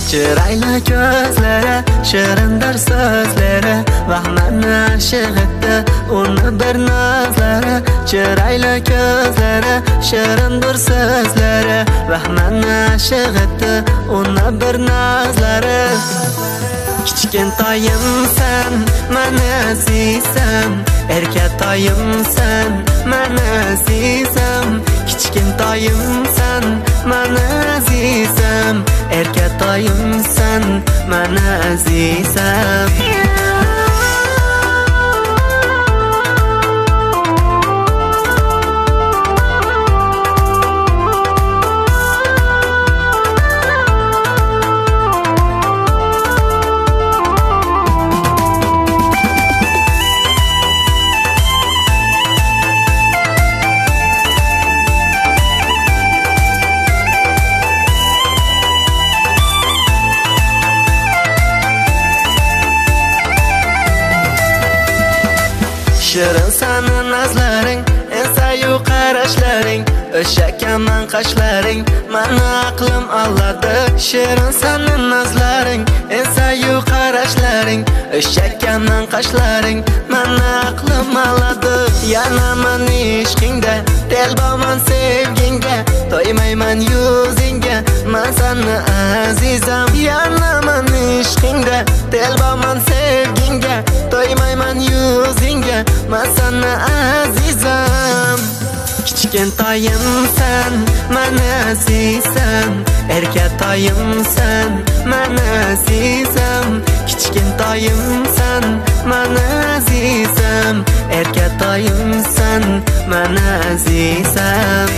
Chiroyli ko'zlari, shirindir so'zlari, vahmani ashig'itdi uni bir nazlari. Chiroyli ko'zlari, shirindir so'zlari, vahmani ashig'itdi uni bir nazlari. Kichkintoyimsan, meni azizam, erkatoyimsan, meni azizam. Kichkintoyimsan, meni azizam, erkatoyimsan, meni azizam. Shirin sani nazlaring, ensayu qarashlaring, o'sha kaman qashlaring, meni aqlim oladi. Shirin sani nazlaring, ensayu qarashlaring, o'sha kaman qashlaring, meni aqlim oladi. Yanaman ishqingda, telbaman sevgingga, to'ymayman yuzingga, men seni azizam. Yanaman ishqingda, telbaman sevgingga, to'ymayman yuzingga, men seni azizam. Kichkintoyimsan, meni azizam, erkatoyimsan, meni azizam. Kichkintoyimsan, meni azizam, erkatoyimsan, meni azizam.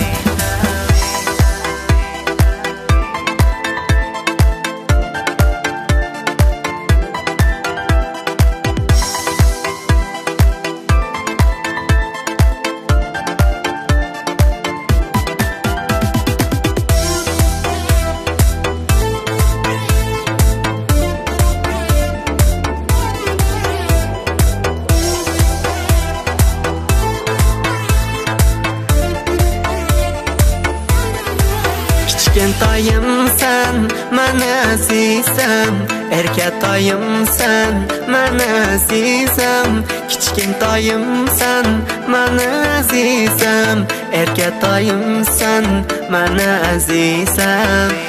Kichkintoyimsan, meni azizam, erkatoyimsan, meni azizam. Kichkintoyimsan, meni azizam, erkatoyimsan, meni azizam.